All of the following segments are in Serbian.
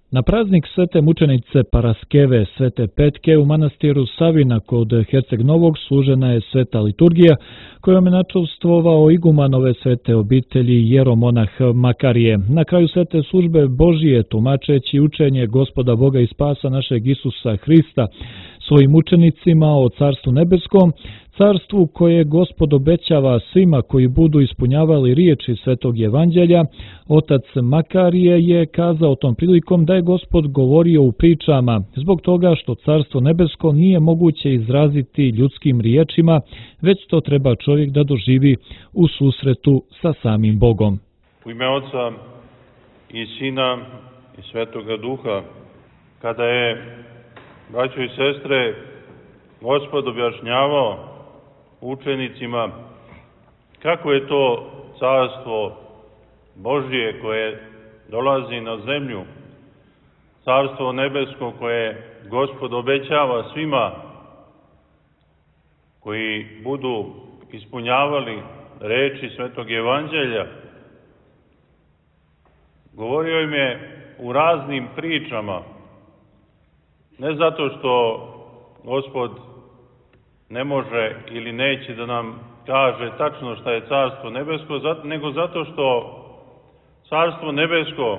Na praznik svete mučenice Paraskeve Svete Petke u manastiru Savina kod Herceg Novog služena je sveta liturgija kojom je načastvovao iguman ove svete obitelji jeromonah Makarije. Na kraju svete službe Božije, tumačeći učenje Gospoda Boga i spasa našeg Isusa Hrista svojim učenicima o Carstvu nebeskom, carstvu koje Gospod obećava svima koji budu ispunjavali riječi svetog evanđelja, otac Makarije je kazao tom prilikom da je Gospod govorio u pričama, zbog toga što Carstvo nebesko nije moguće izraziti ljudskim riječima, već to treba čovjek da doživi u susretu sa samim Bogom. U ime Oca i Sina i Svetoga Duha, kada je, braćo i sestre, Gospod objašnjavao učenicima kako je to Carstvo Božje koje dolazi na zemlju, Carstvo nebesko koje Gospod obećava svima koji budu ispunjavali reči Svetog Evanđelja. Govorio im je u raznim pričama, ne zato što Gospod ne može ili neće da nam kaže tačno šta je Carstvo nebesko, nego zato što Carstvo nebesko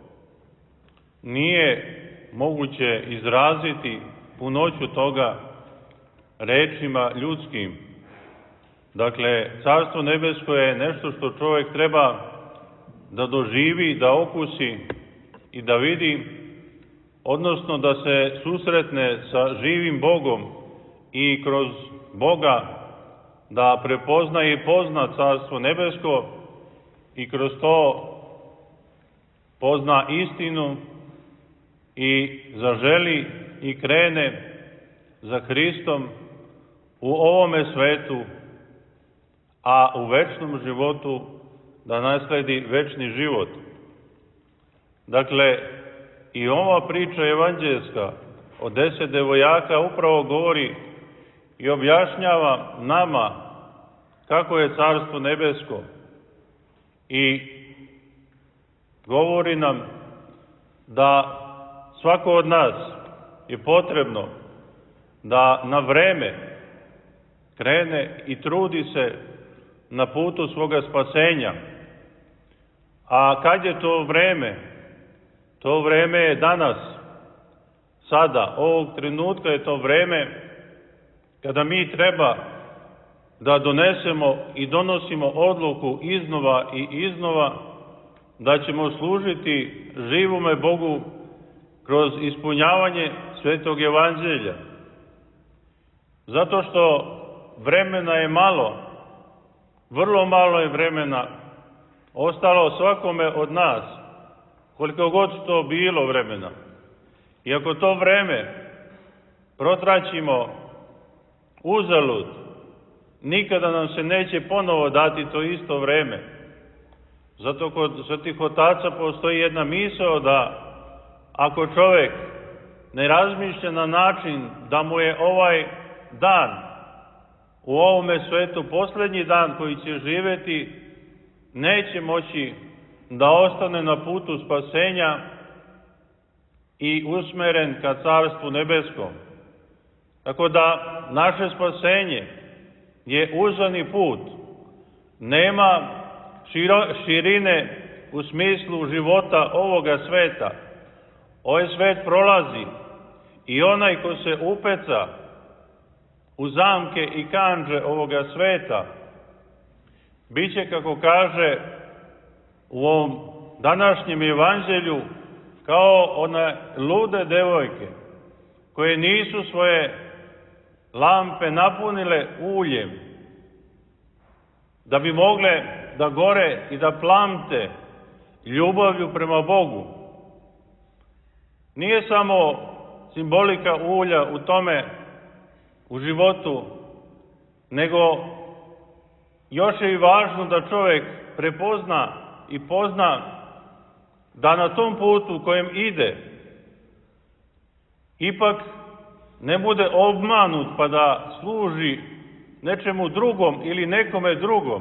nije moguće izraziti punoću toga rečima ljudskim. Dakle, Carstvo nebesko je nešto što čovjek treba da doživi, da okusi i da vidi, odnosno da se susretne sa živim Bogom i kroz Boga da prepozna i pozna Carstvo nebesko i kroz to pozna istinu i zaželi i krene za Hristom u ovome svetu, a u večnom životu da nasledi večni život. Dakle, i ova priča evanđelska o 10 devojaka upravo govori i objašnjava nama kako je Carstvo nebesko i govori nam da svako od nas je potrebno da na vreme krene i trudi se na putu svoga spasenja. A kad je to vreme? To vreme je danas, sada, ovog trenutka je to vreme kada mi treba da donesemo i donosimo odluku iznova i iznova da ćemo služiti živome Bogu kroz ispunjavanje Svetog Evanđelja. Zato što vremena je malo, vrlo malo je vremena ostalo svakome od nas, koliko god to bilo vremena. I ako to vreme protraćimo uzalud, nikada nam se neće ponovo dati to isto vreme. Zato kod svetih otaca postoji jedna misao da ako čovjek ne razmišlja na način da mu je ovaj dan u ovome svetu posljednji dan koji će živjeti, neće moći da ostane na putu spasenja i usmeren ka Carstvu nebeskom. Tako da naše spasenje je uzani put. Nema širine u smislu života ovoga sveta. Ovaj svet prolazi i onaj ko se upeca u zamke i kandže ovoga sveta, bit će, kako kaže u ovom današnjem evanđelju, kao one lude devojke koje nisu svoje lampe napunile uljem da bi mogle da gore i da plamte ljubavlju prema Bogu. Nije samo simbolika ulja u tome, u životu, nego još je i važno da čovjek prepozna i pozna da na tom putu kojem ide ipak ne bude obmanut pa da služi nečemu drugom ili nekome drugom.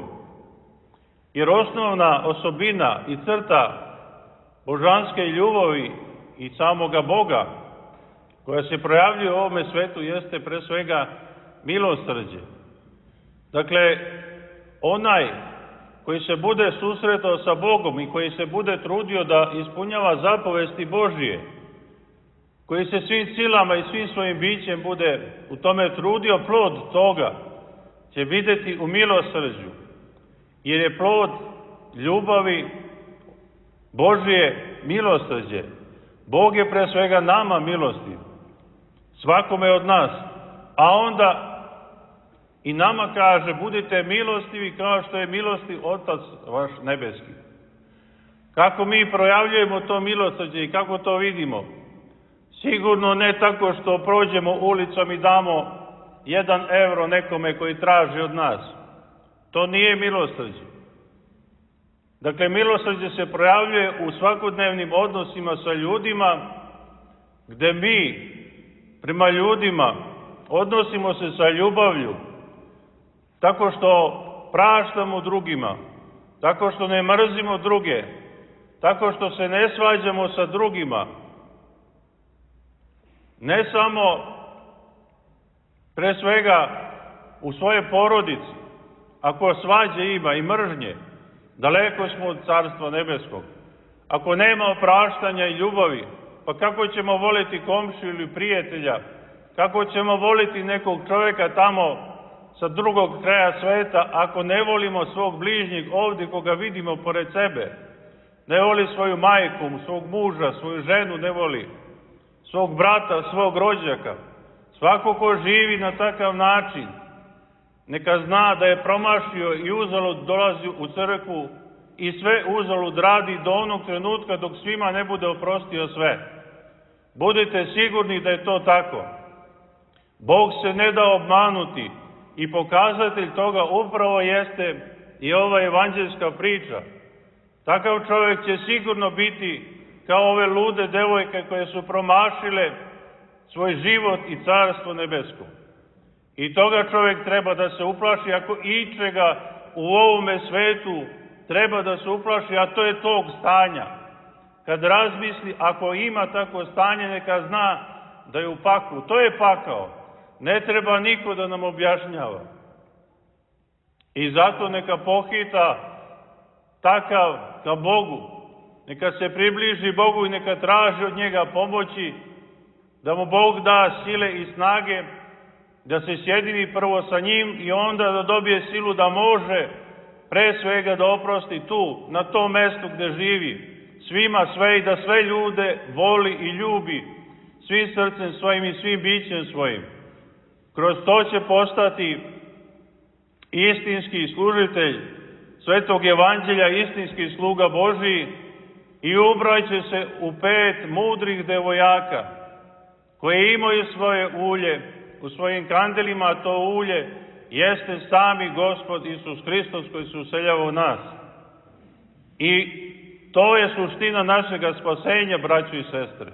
Jer osnovna osobina i crta božanske ljubavi i samoga Boga, koja se projavljuje u ovome svetu, jeste pre svega milosrđe. Dakle, onaj koji se bude susretao sa Bogom i koji se bude trudio da ispunjava zapovesti Božije, koji se svim silama i svim svojim bićem bude u tome trudio, plod toga će vidjeti u milosrđu, jer je plod ljubavi Božije milosrđe. Bog je pre svega nama milostiv, svakome od nas, a onda i nama kaže: budite milostivi kao što je milostiv Otac vaš nebeski. Kako mi projavljujemo to milosrđe i kako to vidimo? Sigurno ne tako što prođemo ulicom i damo 1 evro nekome koji traži od nas. To nije milosrđe. Dakle, milosrđe se projavljuje u svakodnevnim odnosima sa ljudima, gde mi prema ljudima odnosimo se sa ljubavlju, tako što praštamo drugima, tako što ne mrzimo druge, tako što se ne svađamo sa drugima. Ne samo pre svega u svojoj porodici, ako svađe ima i mržnje, daleko smo od Carstva nebeskog. Ako nema opraštanja i ljubavi, pa kako ćemo voliti komšiju ili prijatelja? Kako ćemo voliti nekog čovjeka tamo sa drugog kraja sveta ako ne volimo svog bližnjeg ovdje koga vidimo pored sebe? Ne voli svoju majku, svog muža, svoju ženu ne voli, svog brata, svog rođaka. Svako ko živi na takav način, neka zna da je promašio i uzalud dolazi u crkvu i sve uzalud radi do onog trenutka dok svima ne bude oprostio sve. Budite sigurni da je to tako. Bog se ne da obmanuti i pokazatelj toga upravo jeste i ova evanđelska priča. Takav čovjek će sigurno biti kao ove lude devojke koje su promašile svoj život i Carstvo nebesko. I toga čovjek treba da se uplaši, ako ičega u ovome svetu treba da se uplaši, a to je tog stanja. Kad razmisli, ako ima takvo stanje, neka zna da je u paklu. To je pakao. Ne treba niko da nam objašnjava. I zato neka pohita takav ka Bogu. Neka se približi Bogu i neka traži od njega pomoći, da mu Bog da sile i snage, da se sjedini prvo sa njim i onda da dobije silu da može pre svega da oprosti tu, na tom mestu gde živi, svima sve i da sve ljude voli i ljubi, svim srcem svojim i svim bićem svojim. Kroz to će postati istinski služitelj Svetog Evanđelja, istinski sluga Božiji i ubraće se u 5 mudrih devojaka koje imaju svoje ulje u svojim kandelima, a to ulje jeste sami Gospod Isus Hristos koji se useljava u nas. I to je suština našega spasenja, braćo i sestre.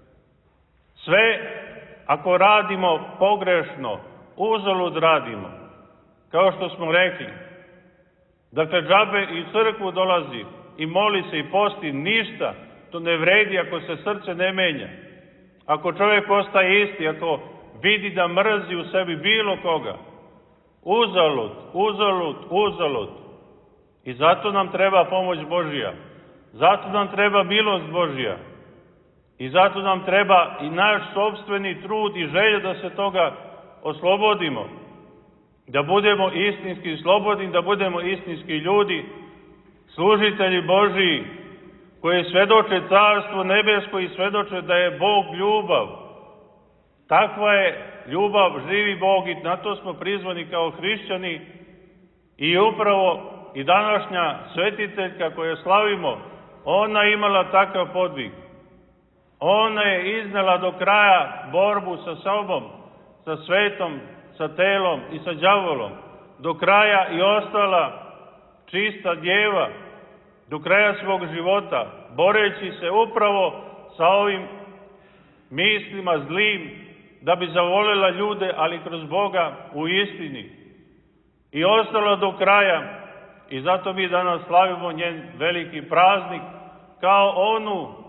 Sve ako radimo pogrešno, uzalud radimo, kao što smo rekli. Dakle, džabe i u crkvu dolazi i moli se i posti, ništa to ne vredi ako se srce ne menja. Ako čovjek ostaje isti, ako vidi da mrzi u sebi bilo koga, uzalud, uzalud, uzalud. I zato nam treba pomoć Božija. Zato nam treba milost Božija. I zato nam treba i naš sopstveni trud i želja da se toga oslobodimo. Da budemo istinski slobodni, da budemo istinski ljudi, služitelji Božiji, koji svedoče Carstvo nebesko i svedoče da je Bog ljubav. Takva je ljubav, živi Bog, i na to smo prizvani kao hrišćani. I upravo i današnja svetiteljka koju slavimo, ona je imala takav podvig. Ona je iznela do kraja borbu sa sobom, sa svetom, sa telom i sa đavolom. Do kraja i ostala čista djeva, do kraja svog života, boreći se upravo sa ovim mislima zlim, da bi zavoljela ljude, ali kroz Boga u istini. I ostala do kraja, i zato mi danas slavimo njen veliki praznik, kao onu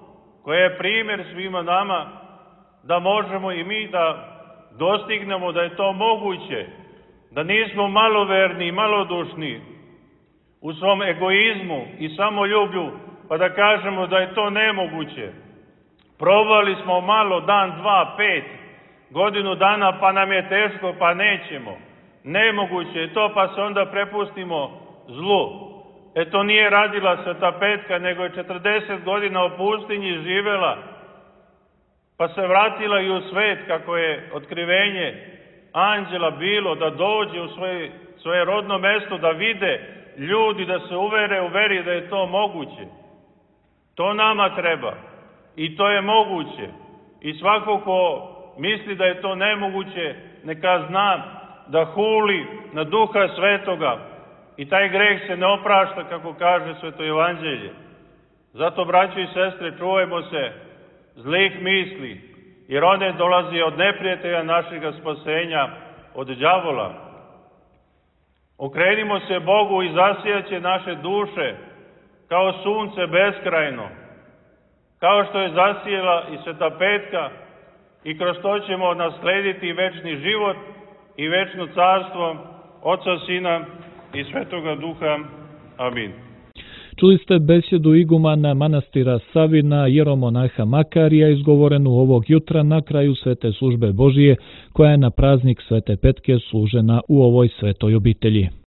koja je primjer svima nama, da možemo i mi da dostignemo da je to moguće, da nismo maloverni i malodušni u svom egoizmu i samoljublju, pa da kažemo da je to nemoguće. Probali smo malo, dan, 2, 5, godinu dana, pa nam je teško, pa nećemo. Nemoguće je to, pa se onda prepustimo zlu. To nije radila Sveta Petka, nego je 40 godina u pustinji živela, pa se vratila i u svet, kako je otkrivenje anđela bilo, da dođe u svoje rodno mesto, da vide ljudi, da se uvere u veri da je to moguće. To nama treba i to je moguće. I svako ko misli da je to nemoguće, neka zna da huli na Duha Svetoga i taj greh se ne oprašta, kako kaže Sveto Evanđelje. Zato, braćo i sestre, čuvajmo se zlih misli, jer one dolazi od neprijatelja našega spasenja, od đavola. Okrenimo se Bogu i zasijaće naše duše kao sunce beskrajno, kao što je zasijela i Sveta Petka, i kroz to ćemo naslediti večni život i večno carstvo Oca, Sina i Svetoga Duha. Amin. Čuli ste besjedu igumana manastira Savina, jeromonaha Makarija, izgovorenu ovog jutra na kraju svete službe Božije, koja je na praznik Svete Petke služena u ovoj svetoj obitelji.